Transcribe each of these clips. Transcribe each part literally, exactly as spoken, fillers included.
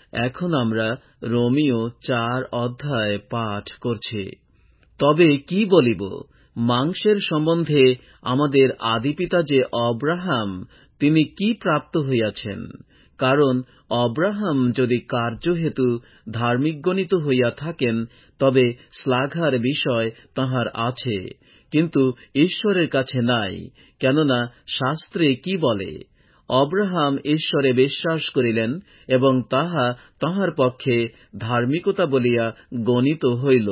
এখন আমরা রোমীয় চার অধ্যায় পাঠ করছি। তবে কি বলিব, মাংসের সম্বন্ধে আমাদের আদিপিতা যে অব্রাহাম, তিনি কি প্রাপ্ত হইয়াছেন? কারণ অব্রাহাম যদি কার্যহেতু ধার্মিক গণিত হইয়া থাকেন, তবে শ্লাঘার বিষয় তাঁহার আছে, কিন্তু ঈশ্বরের কাছে নাই। কেননা শাস্ত্রে কি বলে? অব্রাহাম ঈশ্বরে বিশ্বাস করিলেন, এবং তাহা তাঁহার পক্ষে ধার্মিকতা বলিয়া গণিত হইল।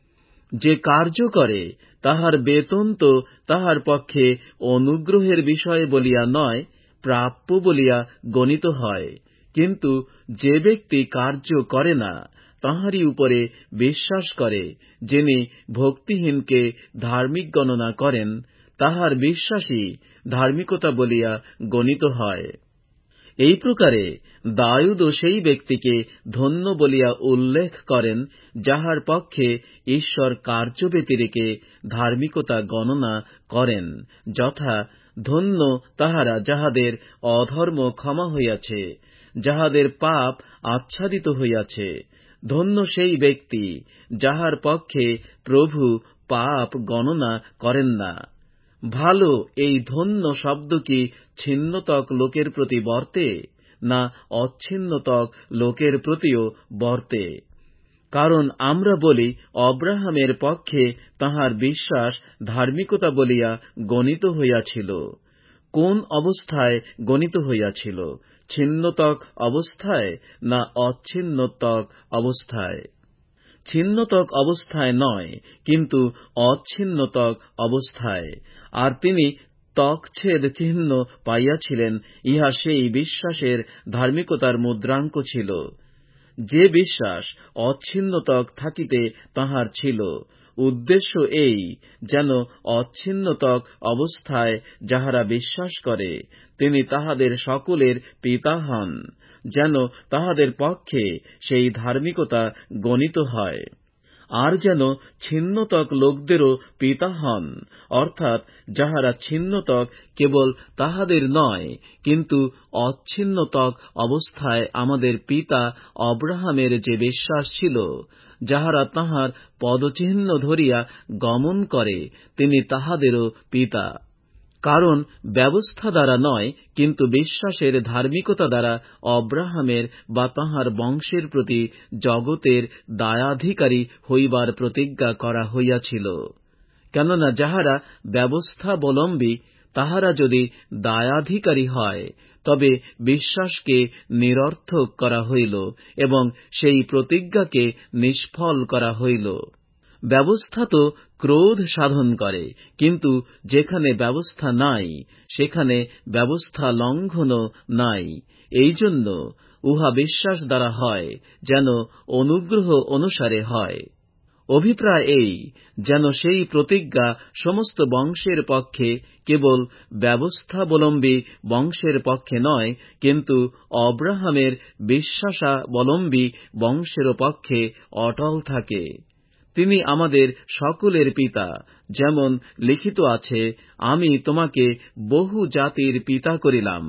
যে কার্য করে, তাহার বেতন তো তাহার পক্ষে অনুগ্রহের বিষয় বলিয়া নয়, প্রাপ্য বলিয়া গণিত হয়। কিন্তু যে ব্যক্তি কার্য করে না, তাহারই উপরে বিশ্বাস করে, যিনি ভক্তিহীনকে ধার্মিক গণনা করেন, তাহার বিশ্বাসই ধার্মিকতা বলিয়া গণিত হয়। এই প্রকারে দাউদও সেই ব্যক্তিকে ধন্য বলিয়া উল্লেখ করেন, যাহার পক্ষে ঈশ্বর কার্য ব্যতিরেকে ধার্মিকতা গণনা করেন, যথা, ধন্য তাহারা যাহাদের অধর্ম ক্ষমা হইয়াছে, যাহাদের পাপ আচ্ছাদিত হইয়াছে। ধন্য সেই ব্যক্তি, যাহার পক্ষে প্রভু পাপ গণনা করেন না। ভালো এই ধন্য শব্দ কি ছিন্নতক লোকের প্রতি বর্তে, না অচ্ছিন্নতক লোকের প্রতিও বর্তে? কারণ আমরা বলি, অব্রাহামের পক্ষে তাঁহার বিশ্বাস ধার্মিকতা বলিয়া গণিত হইয়াছিল। কোন অবস্থায় গণিত হইয়াছিল? ছিন্নতক অবস্থায়, না অচ্ছিন্নতক অবস্থায়? ছিন্নতক অবস্থায় নয়, কিন্তু অচ্ছিন্নতক অবস্থায়। আর তিনি ত্বকছেদ চিহ্ন পাইয়াছিলেন, ইহা সেই বিশ্বাসের ধার্মিকতার মুদ্রাঙ্ক ছিল। যে বিশ্বাস অচ্ছিন্নতক থাকিতে তাঁহার ছিল, উদ্দেশ্য এই, যেন অচ্ছিন্নতক অবস্থায় যাহারা বিশ্বাস করে, তিনি তাহাদের সকলের পিতা হন, যেন তাহাদের পক্ষে সেই ধার্মিকতা গণিত হয়। আর যেন ছিন্নতক লোকদেরও পিতা হন, অর্থাৎ যাহারা ছিন্নতক কেবল তাহাদের নয়, কিন্তু অচ্ছিন্নতক অবস্থায় আমাদের পিতা অব্রাহামের যে বিশ্বাস ছিল, যাহারা তাঁহার পদচিহ্ন ধরিয়া গমন করে, তিনি তাহাদেরও পিতা। কারণ ব্যবস্থা দ্বারা নয়, কিন্তু বিশ্বাসের ধার্মিকতা দ্বারা অব্রাহামের বা তাঁহার বংশের প্রতি জগতের দায়াধিকারী হইবার প্রতিজ্ঞা করা হইয়াছিল। কেননা যাহারা ব্যবস্থাবলম্বী, তাহারা যদি দায়াধিকারী হয়, তবে বিশ্বাসকে নিরর্থক করা হইল, এবং সেই প্রতিজ্ঞাকে নিষ্ফল করা হইল। ব্যবস্থা তো ক্রোধ সাধন করে, কিন্তু যেখানে ব্যবস্থা নাই, সেখানে ব্যবস্থা লঙ্ঘনও নাই। এই জন্য উহা বিশ্বাস দ্বারা হয়, যেন অনুগ্রহ অনুসারে হয়। অভিপ্রায় এই, যেন সেই প্রতিজ্ঞা সমস্ত বংশের পক্ষে, কেবল ব্যবস্থাবলম্বী বংশের পক্ষে নয়, কিন্তু অব্রাহামের বিশ্বাসাবলম্বী বংশেরও পক্ষে অটল থাকে। তিনি আমাদের সকলের পিতা, যেমন লিখিত আছে, আমি তোমাকে বহু জাতির পিতা করিলাম।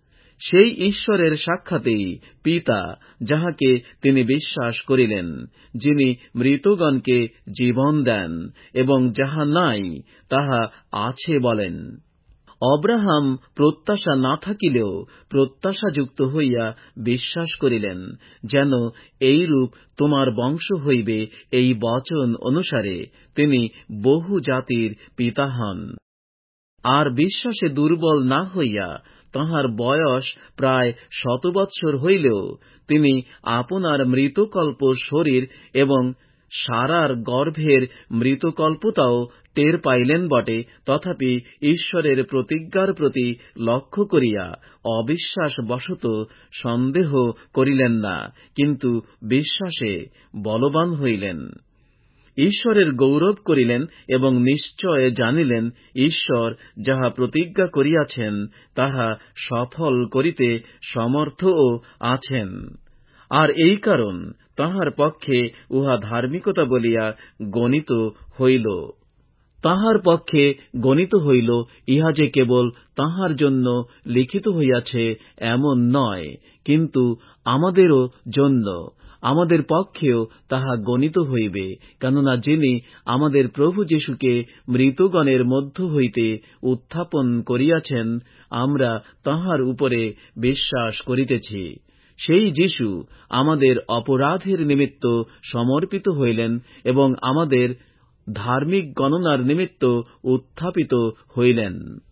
সেই ঈশ্বরের সাক্ষাতেই পিতা, যাহাকে তিনি বিশ্বাস করিলেন, যিনি মৃতগণকে জীবন দেন, এবং যাহা নাই তাহা আছে বলেন। অব্রাহাম প্রত্যাশা না থাকিলেও প্রত্যাশাযুক্ত হইয়া বিশ্বাস করিলেন, যেন এইরূপ তোমার বংশ হইবে, এই বচন অনুসারে তিনি বহু জাতির পিতা হন। আর বিশ্বাসে দুর্বল না হইয়া, তাঁহার বয়স প্রায় শত বৎসর হইলেও, তিনি আপনার মৃতকল্প শরীর এবং সারার গর্ভের মৃতকল্পতাও টের পাইলেন বটে, তথাপি ঈশ্বরের প্রতিজ্ঞার প্রতি লক্ষ্য করিয়া অবিশ্বাস বশত সন্দেহ করিলেন না, কিন্তু বিশ্বাসে বলবান হইলেন। ঈশ্বরের গৌরব করিলেন, এবং নিশ্চয় জানিলেন, ঈশ্বর যাহা প্রতিজ্ঞা করিয়াছেন, তাহা সফল করিতে সমর্থও আছেন। আর এই কারণ, তাঁহার পক্ষে উহা ধার্মিকতা বলিয়া গণিত হইল। তাঁহার পক্ষে গণিত হইল, ইহা যে কেবল তাঁহার জন্য লিখিত হইয়াছে এমন নয়, কিন্তু আমাদেরও জন্য, আমাদের পক্ষেও তাহা গণিত হইবে। কেননা যিনি আমাদের প্রভু যীশুকে মৃতগণের মধ্য হইতে উত্থাপন করিয়াছেন, আমরা তাঁহার উপরে বিশ্বাস করিতেছি। সেই যীশু আমাদের অপরাধের নিমিত্ত সমর্পিত হইলেন এবং আমাদের ধার্মিক গণনার নিমিত্ত উত্থাপিত হইলেন।